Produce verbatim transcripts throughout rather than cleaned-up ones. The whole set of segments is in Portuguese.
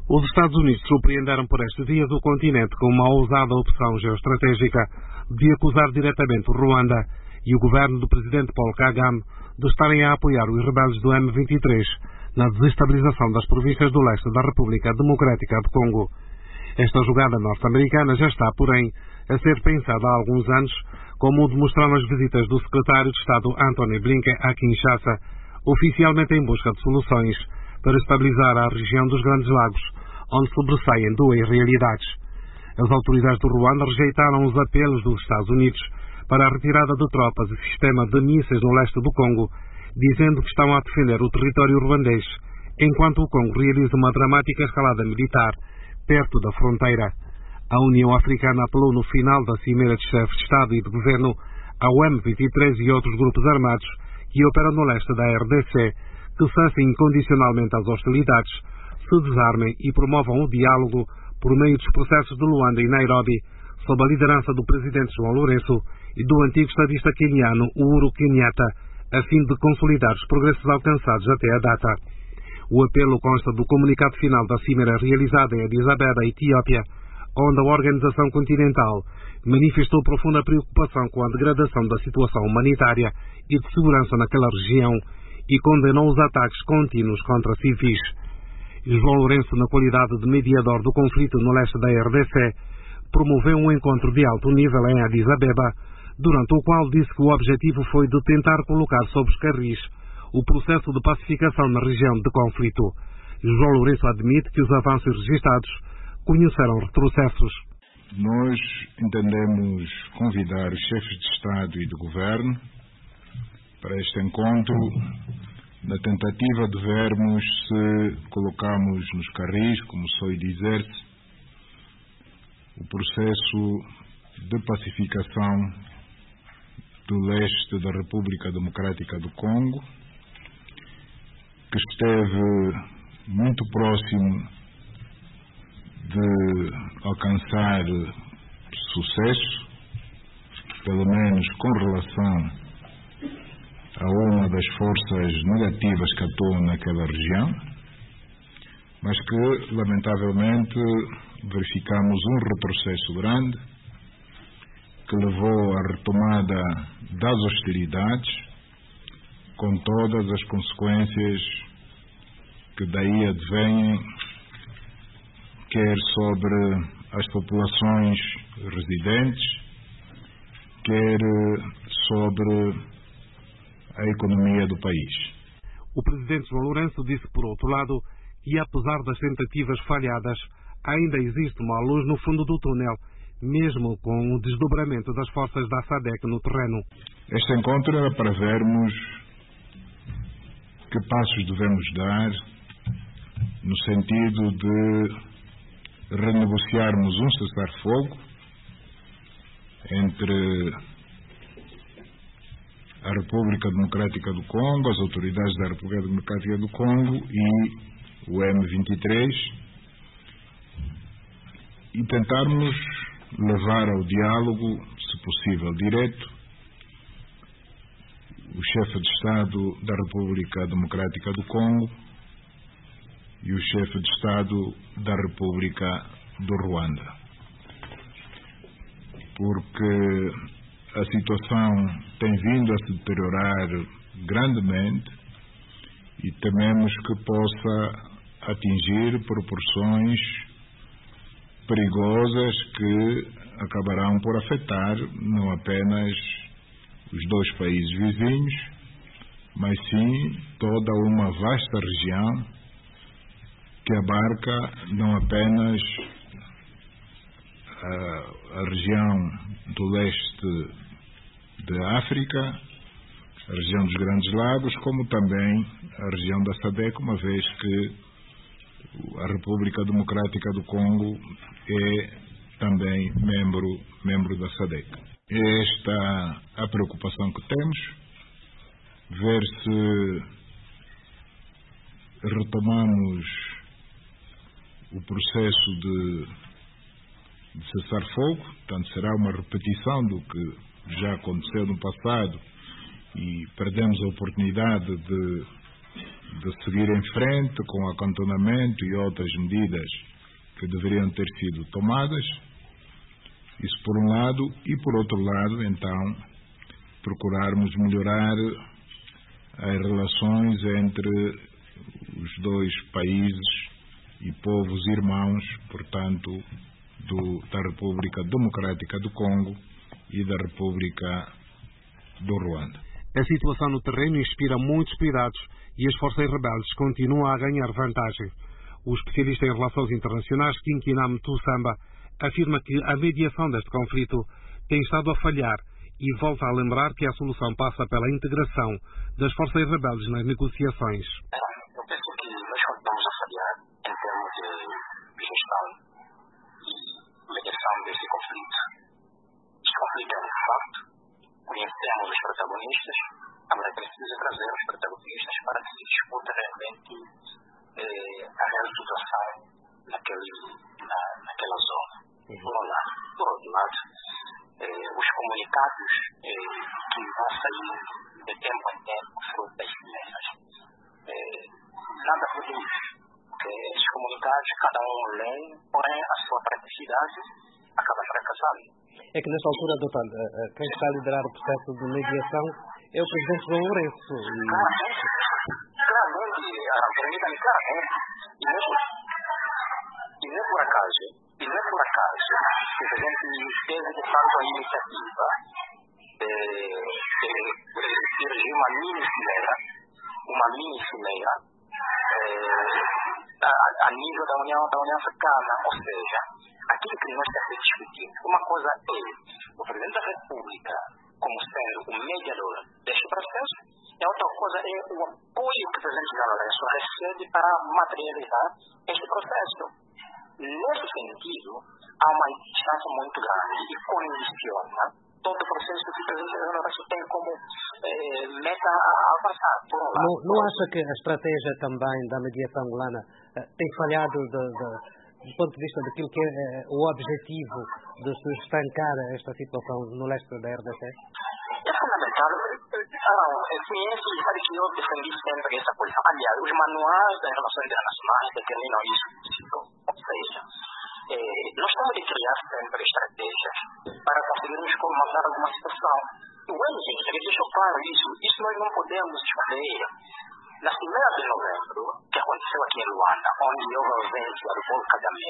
Os Estados Unidos surpreenderam por estes dias o continente com uma ousada opção geoestratégica de acusar diretamente o Ruanda e o governo do presidente Paul Kagame de estarem a apoiar os rebeldes do M vinte e três na desestabilização das províncias do leste da República Democrática do Congo. Esta jogada norte-americana já está, porém, a ser pensada há alguns anos, como demonstraram as visitas do secretário de Estado Antony Blinken a Kinshasa, oficialmente em busca de soluções para estabilizar a região dos Grandes Lagos, onde sobressaem duas realidades. As autoridades do Ruanda rejeitaram os apelos dos Estados Unidos para a retirada de tropas e sistema de mísseis no leste do Congo, dizendo que estão a defender o território ruandês, enquanto o Congo realiza uma dramática escalada militar perto da fronteira. A União Africana apelou no final da cimeira de chefes de Estado e de Governo ao M vinte e três e outros grupos armados que operam no leste da R D C que cessem incondicionalmente as hostilidades, se desarmem e promovam o diálogo por meio dos processos de Luanda e Nairobi, sob a liderança do presidente João Lourenço e do antigo estadista queniano Uhuru Kenyatta, a fim de consolidar os progressos alcançados até a data. O apelo consta do comunicado final da cimeira realizada em Addis Abeba, Etiópia, onde a Organização Continental manifestou profunda preocupação com a degradação da situação humanitária e de segurança naquela região e condenou os ataques contínuos contra civis. João Lourenço, na qualidade de mediador do conflito no leste da R D C, promoveu um encontro de alto nível em Addis Abeba, durante o qual disse que o objetivo foi de tentar colocar sob os carris o processo de pacificação na região de conflito. João Lourenço admite que os avanços registrados conheceram retrocessos. Nós entendemos convidar os chefes de Estado e de Governo para este encontro, na tentativa de vermos se colocamos nos carris, como soe dizer-se, o processo de pacificação do leste da República Democrática do Congo, que esteve muito próximo de alcançar sucesso, pelo menos com relação a uma das forças negativas que atuam naquela região, mas que, lamentavelmente, verificamos um retrocesso grande que levou à retomada das hostilidades, com todas as consequências que daí advêm, quer sobre as populações residentes, quer sobre a economia do país. O presidente João Lourenço disse, por outro lado, que apesar das tentativas falhadas, ainda existe uma luz no fundo do túnel, mesmo com o desdobramento das forças da SADC no terreno. Este encontro era para vermos que passos devemos dar no sentido de renegociarmos um cessar-fogo entre a República Democrática do Congo, as autoridades da República Democrática do Congo e o M vinte e três, e tentarmos levar ao diálogo, se possível direto, o chefe de Estado da República Democrática do Congo e o chefe de Estado da República do Ruanda. Porque a situação tem vindo a se deteriorar grandemente e tememos que possa atingir proporções perigosas que acabarão por afetar não apenas os dois países vizinhos, mas sim toda uma vasta região que abarca não apenas a, a região do leste da África, a região dos Grandes Lagos, como também a região da SADC, uma vez que a República Democrática do Congo é também membro, membro da SADC. É esta a preocupação que temos, ver se retomamos o processo de, de cessar-fogo, portanto será uma repetição do que já aconteceu no passado e perdemos a oportunidade de de seguir em frente com o acantonamento e outras medidas que deveriam ter sido tomadas. Isso por um lado, e por outro lado, então, procurarmos melhorar as relações entre os dois países e povos irmãos, portanto, do, da República Democrática do Congo e da República do Ruanda. A situação no terreno inspira muitos cuidados e as forças rebeldes continuam a ganhar vantagem. O especialista em relações internacionais, Kinkinam Tussamba, afirma que a mediação deste conflito tem estado a falhar e volta a lembrar que a solução passa pela integração das forças rebeldes nas negociações. Eu penso que nós continuamos a falhar em termos de gestão e mediação desse conflito. Este conflito é um fato, conhecemos os protagonistas, agora é preciso trazer os protagonistas para que se discuta realmente eh, a real situação naquele, na, naquela zona. Por um lado. Por outro lado, eh, os comunicados eh, que vão sair de tempo em tempo, fruto das ciências, eh, nada produz. Esses comunicados, cada um lê, porém a sua praticidade acaba fracassando. É que nesta altura, doutor, quem está a liderar o processo de mediação é o presidente João Lourenço. E... Claramente, claramente, permita-me claramente, e não, e não por acaso, e não por acaso, que a gente teve de fato a iniciativa de, de, de dirigir uma mini cimeira, uma mini cimeira, a, a nível da União, da União Africana, ou seja, aquilo que nós estamos discutindo. Uma coisa é o Presidente da República como sendo o mediador deste processo, e a outra coisa é o apoio que o Presidente João Lourenço recebe para materializar este processo. Nesse sentido, há uma distância muito grande e condiciona todo o processo que o Presidente João Lourenço tem como eh, meta a alcançar. Por um lado. Não, não acha que a estratégia também da mediação angolana eh, tem falhado de, de, do ponto de vista daquilo que é eh, o objetivo de se estancar esta situação no leste da R D C? É fundamental. Ah, assim, esse, sabe que eu defendi sempre essa posição. Aliás, os manuais das relações internacionais determinam isso. Ou seja, eh, nós temos de criar sempre estratégias para conseguirmos comandar alguma situação. E o N G, deixou claro isso, isso nós não podemos esconder. Na primeira de novembro, que aconteceu aqui em Luanda, onde houve a ausência do Paulo Kagame,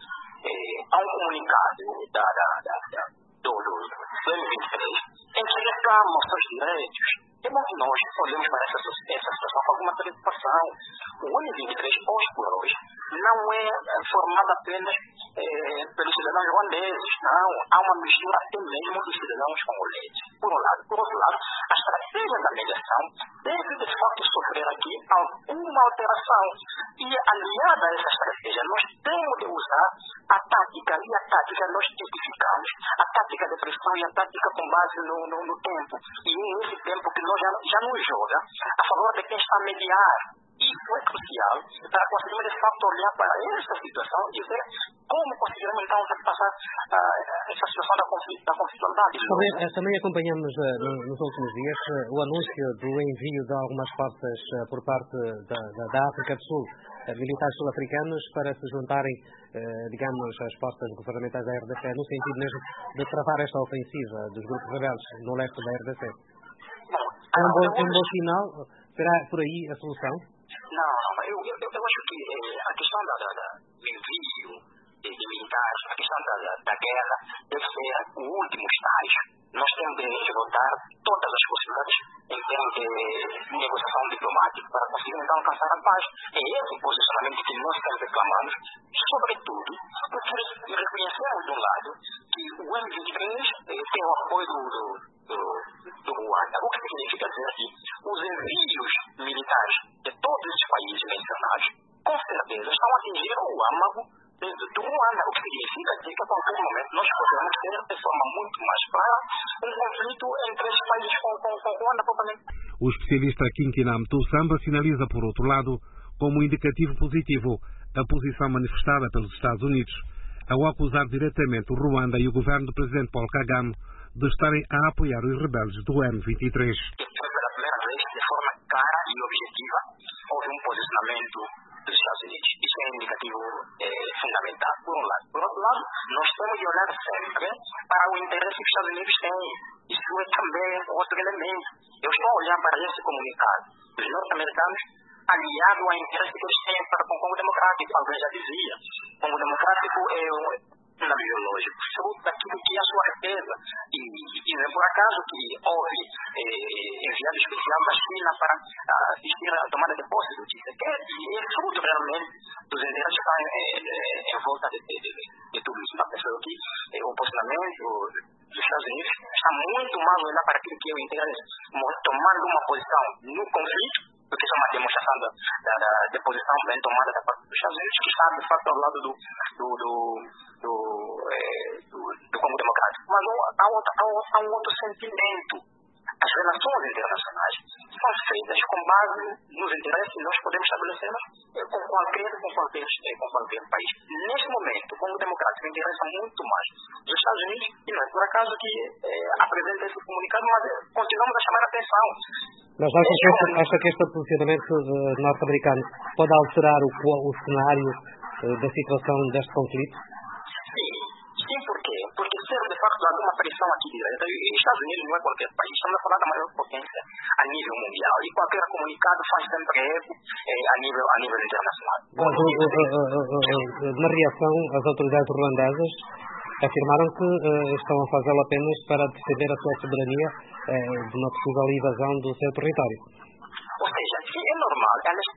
eh, há um comunicado da, da, da, da, do, do, do M vinte e três em que reclama os seus direitos. É bom que nós olhemos para essa, essa situação com alguma preocupação. O M vinte e três, hoje por hoje, não é formado apenas eh, pelos cidadãos ruandeses, não. Há uma mistura até mesmo dos cidadãos congoleses, por um lado. Por outro lado, a estratégia da mediação deve, de fato, sofrer aqui alguma alteração. E, aliada a essa estratégia, nós temos de usar a tática, e a tática nós tipificamos, a tática de pressão e a tática com base no, no, no tempo. E é esse tempo que nós já, já nos joga a favor de quem está a mediar. Isso é crucial para conseguirmos, de fato, olhar para essa situação e ver como conseguiremos, então, passar uh, essa situação da, conflito, da conflitualidade. Também, também acompanhamos uh, nos últimos dias uh, o anúncio do envio de algumas forças uh, por parte da, da, da África do Sul, uh, militares sul-africanos, para se juntarem, uh, digamos, às forças governamentais da R D C, no sentido mesmo de travar esta ofensiva dos grupos rebeldes no leste da R D C. Bom, é um bom, um bom sinal? Será por aí a solução? Não, eu, eu, eu acho que eh, a questão da, da, da, do envio de, de militares, a questão da, da, da guerra, deve ser o último estágio. Nós temos de esgotar todas as possibilidades em termos de negociação diplomática para conseguir, então, alcançar a paz. É esse o posicionamento que nós estamos reclamando, sobretudo porque reconhecemos, de um lado, que o M vinte e três eh, tem o apoio do, do, do, do Ruanda, o que significa dizer que os envios militares de todos esses países mencionados, com certeza, estão a atingir o âmago do Ruanda, o que significa dizer que a qualquer momento nós podemos ter, de forma muito mais clara, um conflito entre esses países com, com, com Ruanda propriamente. O especialista Kinkinam Tussamba sinaliza, por outro lado, como indicativo positivo a posição manifestada pelos Estados Unidos ao acusar diretamente o Ruanda e o governo do presidente Paul Kagame de estarem a apoiar os rebeldes do M vinte e três. Foi pela primeira vez, de forma clara e objetiva, houve um posicionamento dos Estados Unidos. Isso é um indicativo eh, fundamental, por um lado. Por outro lado, nós temos de olhar sempre para o interesse que os Estados Unidos têm. Isso é também outro elemento. Eu estou a olhar para esse comunicado dos norte-americanos aliado ao interesse que eles têm para com o Congo Democrático. Alguém já dizia, o Congo Democrático é um sistema biológico, fruto daquilo que é a sua riqueza. E, e não é por acaso que houve eh, enviado especial da China para uh, assistir à tomada de posse do Tshisekedi, e é fruto realmente dos interesses que estão eh, em volta de, de, de, de tudo isso. Está pensando que eh, o posicionamento dos Estados Unidos está muito mais a olhar para aquilo que é o interesse, tomando uma posição no conflito, porque isso é uma demonstração da, da, da, da posição bem tomada da parte dos Estados Unidos, que está de facto ao lado do, do, do, do, eh, do, do Congo Democrático. Mas há, outra, há, há um outro sentimento. As relações internacionais são feitas com base nos interesses que nós podemos estabelecer com qualquer, com qualquer, com qualquer país. Neste momento, o Congo Democrático interessa muito mais os Estados Unidos, e não é por acaso que eh, apresenta esse comunicado, mas continuamos a chamar a atenção. Mas acha que, este, acha que este posicionamento uh, norte-americano pode alterar o, o cenário uh, da situação deste conflito? Sim, sim, por quê? Porque se de facto alguma pressão aqui direta, e os Estados Unidos não é qualquer país, estamos a falar da maior potência a nível mundial, e qualquer comunicado faz sempre eco eh, a, nível, a nível internacional. Mas, uh, uh, uh, uh, uh, na reação, as autoridades ruandesas afirmaram que uh, estão a fazê-lo apenas para defender a sua soberania uh, de uma possível invasão do seu território. Ou seja, sim, é normal.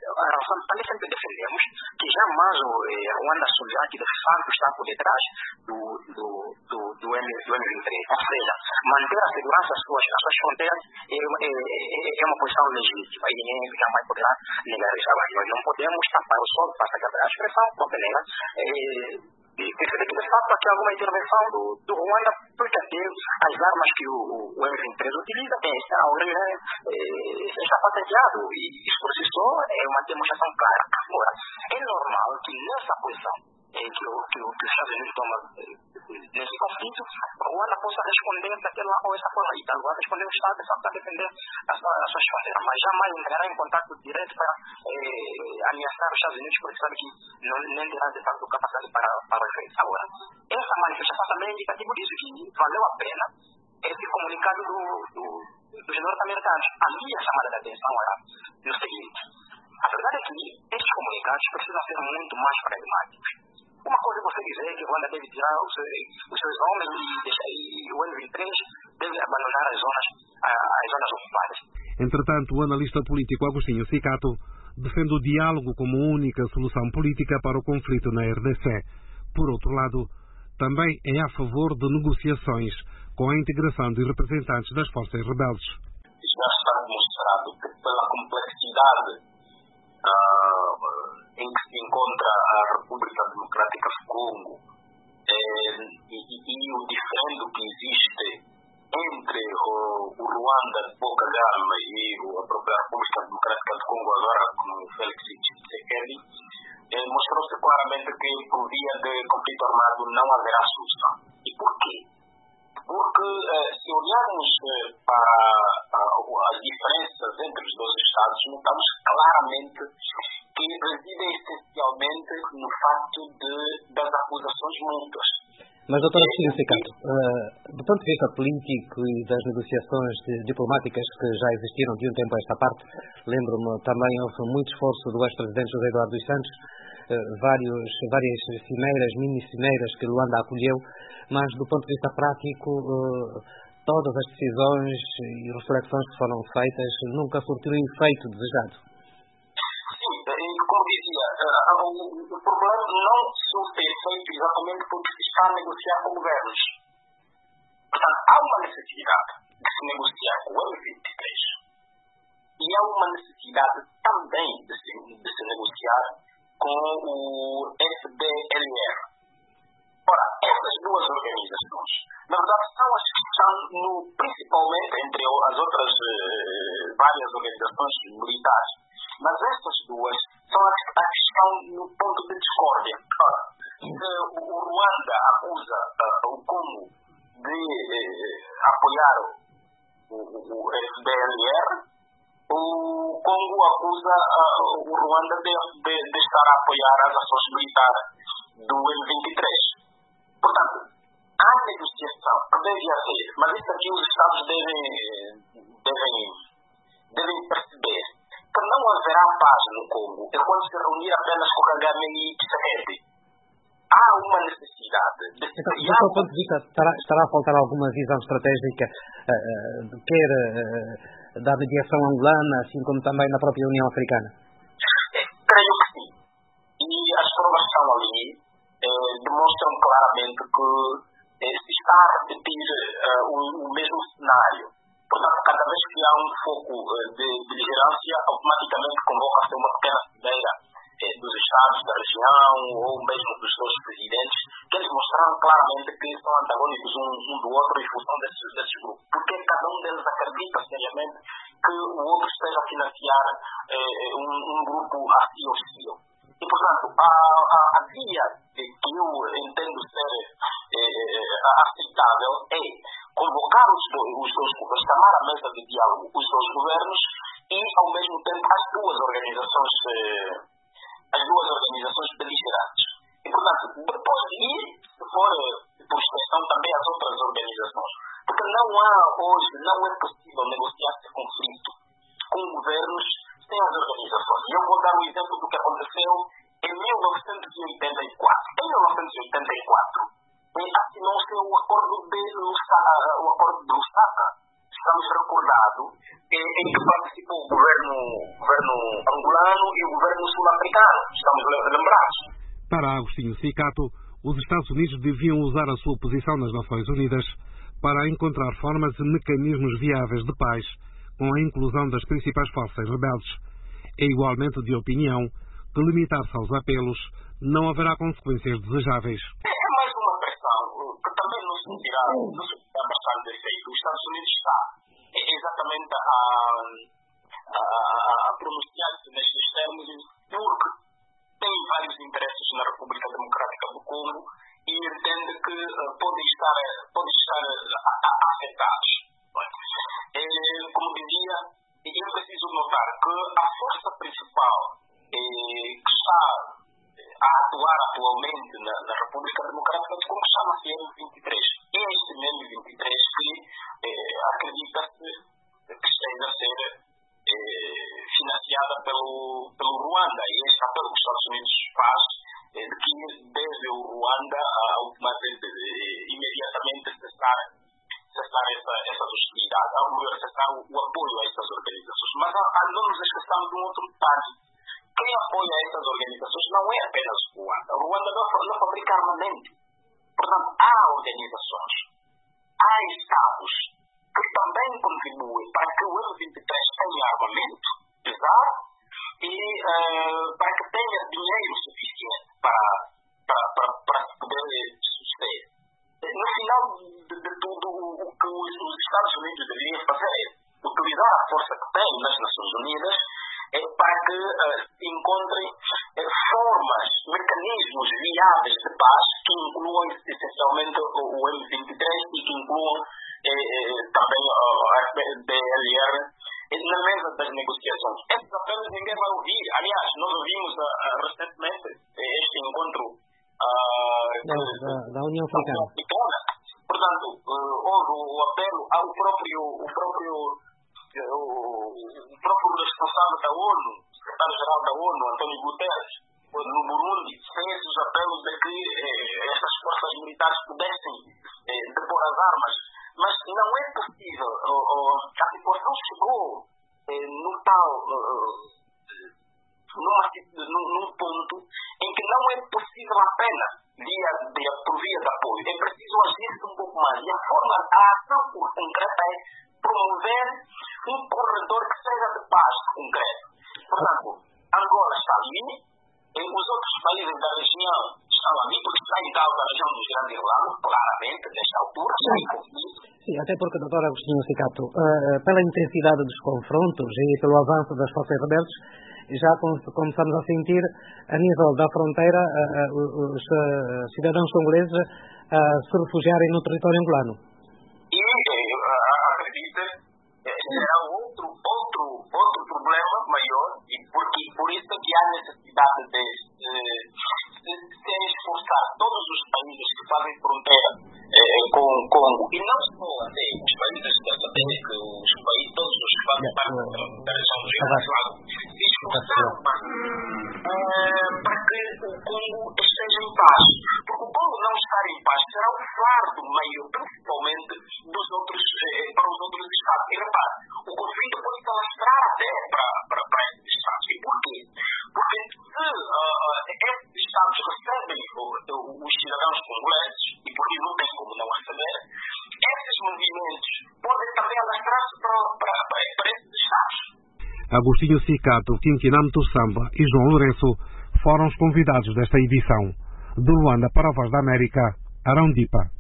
Nós sempre defendemos que jamais o eh, Ruanda assumirá que de facto está por detrás do, do, do, do, M, do M vinte e três. Ou seja, manter a segurança das suas, das suas fronteiras é, é, é uma posição legítima, e ninguém jamais poderá negar isso. Agora, nós não podemos tapar o sol, passa a expressão, porque nega. É, E perceber que, de fato, aqui há alguma intervenção do, do Ruanda, porque até as armas que o, o M vinte e três utiliza, tem essa origem, eh, está patenteado, e isso por si só é uma demonstração clara. Agora, é normal que nessa posição eh, que, o, que, o, que os Estados Unidos tomam eh, nesse conflito, o Ruanda possa responder daquela ou essa forma, e tal, responder o Estado para defender as, as suas fronteiras, mas jamais entrará em contato direto para eh, ameaçar os Estados Unidos, porque sabe que não, nem terá de facto capacidade para, para o efeito. Agora, essa manifestação também é indicativo disso, que valeu a pena esse comunicado do, do, dos norte-americanos. A minha chamada de atenção era no seguinte: a verdade é que esses comunicados precisam ser muito mais pragmáticos. Uma coisa é você dizer que o Ruanda deve tirar os, os seus homens e, deixar, e o M vinte e três deve abandonar as zonas, as zonas ocupadas. Entretanto, o analista político Agostinho Cicato defende o diálogo como única solução política para o conflito na R D C. Por outro lado, também é a favor de negociações com a integração de representantes das forças rebeldes. Isso já está demonstrado que, pela complexidade uh, em que se encontra a República Democrática do Congo eh, e, e o diferendo que existe entre o, o Ruanda de Paul Kagame e a própria República Democrática do Congo, agora com o Félix Tshisekedi, eh, mostrou-se claramente que por via de conflito armado não haverá solução. E por quê? Porque eh, se olharmos eh, para uh, as diferenças entre os dois Estados, notamos claramente que residem essencialmente no facto de, das acusações mútuas. Mas, doutor Agostinho Cicato, uh, do ponto de vista político e das negociações diplomáticas que já existiram de um tempo a esta parte, lembro-me também houve muito esforço do ex-presidente José Eduardo dos Santos, uh, vários, várias cimeiras, mini-cimeiras que Luanda acolheu, mas do ponto de vista prático, uh, todas as decisões e reflexões que foram feitas nunca surtiram o efeito desejado. Sim, como dizia, uh, o, o problema não surte efeito exatamente porque se está a negociar com governos. Portanto, há uma necessidade de se negociar com o M vinte e três e há uma necessidade também de se, de se negociar com o F D L R. Ora, essas duas organizações, na verdade, são as que estão, no, principalmente entre as outras eh, várias organizações militares, mas essas duas são as, as que estão no ponto de discórdia. Ora, o, o Ruanda acusa uh, o Congo de eh, apoiar o, o, o F D L R o Congo acusa uh, o Ruanda de, de, de estar a apoiar as ações militares do M vinte e três. Portanto, há negociação que deve haver, mas isso aqui os Estados devem, devem, devem perceber que não haverá paz no Congo é quando se reunir apenas com Kagame e Tshisekedi. Há uma necessidade de se então, do seu ponto de vista, estará, estará a faltar alguma visão estratégica, uh, uh, quer uh, da mediação angolana, assim como também na própria União Africana? Creio que sim. E as provas estão ali, eh, demonstram claramente que eh, se está a repetir eh, o, o mesmo cenário. Portanto, cada vez que há um foco eh, de beligerância, automaticamente convoca-se uma pequena cimeira eh, dos Estados da região ou mesmo dos seus presidentes, que eles mostraram claramente que são antagônicos um, um do outro em função desses, desses grupos. Porque cada um deles acredita seriamente que o outro esteja a financiar eh, um, um grupo assim hostil. E, portanto, a, a, a via que eu entendo ser eh, aceitável é convocar os dois, os dois governos, chamar à mesa de diálogo os dois governos e, ao mesmo tempo, as duas organizações, eh, as duas organizações beligerantes. E, portanto, depois de ir, se for por extensão, também as outras organizações. Porque não há hoje, não é possível negociar esse conflito com governos sem as organizações. E eu vou dar um exemplo do que aconteceu em mil novecentos e oitenta e quatro. Em mil novecentos e oitenta e quatro, assinou-se o acordo de Lusaka, o acordo de Lusaka. Estamos recordados em que participou o governo, o governo angolano e o governo sul-africano. Estamos lembrados. Para Agostinho Cicato, os Estados Unidos deviam usar a sua posição nas Nações Unidas para encontrar formas e mecanismos viáveis de paz com a inclusão das principais forças rebeldes. É igualmente de opinião que limitar-se aos apelos não haverá consequências desejáveis. É mais uma pressão que também não se dirá, não se dirá bastante efeito. Os Estados Unidos está exatamente a, a, a pronunciar-se nestes termos porque tem vários interesses na República Democrática do Congo e entende que uh, podem estar, podem estar uh, afetados. É, como dizia, é preciso notar que a força principal é, que está a atuar atualmente na, na República Democrática do Congo chama-se M vinte e três. É este M vinte e três que é, acredita-se que esteja a ser é, financiada pelo, pelo Ruanda, e este apelo que os Estados Unidos faz é de que deve o Ruanda imediatamente cessar, cessar essa, essas hostilidades, cessar o, o apoio a essas organizações. Mas não nos esqueçamos de um outro detalhe. Quem apoia essas organizações não é apenas o Ruanda. O Ruanda não, não fabrica armamento. Portanto, há organizações, há estados que também contribuem para que o M vinte e três tenha armamento pesado e uh, para que tenha dinheiro suficiente para, para, para, para poder suceder. No final de, de tudo, o que os, os Estados Unidos deveriam fazer é utilizar a força que tem nas Nações Unidas é para que uh, se encontrem uh, formas, mecanismos viáveis de paz que incluam essencialmente o, o M vinte e três e que incluam eh, também uh, a F D L R na mesa das negociações. Esses apelos ninguém vai ouvir. Aliás, nós ouvimos uh, uh, recentemente este encontro uh, da, da, da União Africana. Portanto, uh, houve o apelo ao próprio, o próprio, uh, o próprio responsável da ONU, secretário-geral da ONU, António Guterres, no Burundi, fez os apelos de que eh, essas forças militares pudessem eh, depor as armas. Mas não é possível. Oh, oh, a situação chegou eh, no tal, uh, numa, num, num ponto em que não é possível apenas via, via, por via de apoio. É preciso agir um pouco mais. E a forma, a ação concreta é promover um corredor que seja de paz concreto. Portanto, Angola está ali, e os outros países da região estão ali, porque está em causa a região dos Grandes Lagos, claramente, nesta altura, está em conflito. Sim, até porque, doutor Agostinho Cicato, uh, pela intensidade dos confrontos e pelo avanço das forças rebeldes, já começamos a sentir, a nível da fronteira, uh, uh, os uh, cidadãos congoleses a uh, se refugiarem no território angolano. E, uh, acredita, será outro, outro, outro que há necessidade de, de, de se esforçar todos os países que fazem fronteira eh, com o Congo, e não só até os países da América, os países, todos os que fazem parte da região dos Grandes Lagos, se esforçar para, eh, para que o Congo esteja em paz. Porque o Congo não estar em paz será um fardo maior, principalmente dos outros, eh, para os outros estados. E repare, o conflito pode se alastrar até para, para, para esses estados. E por quê? Porque se uh, esses estados recebem uh, os cidadãos congoleses, e porque não tem como não receber, esses movimentos podem também alastrar-se para, para, para, para esses estados. Agostinho Cicato, Quinquinam Tussamba e João Lourenço foram os convidados desta edição. De Luanda para a Voz da América, Arão Dipa.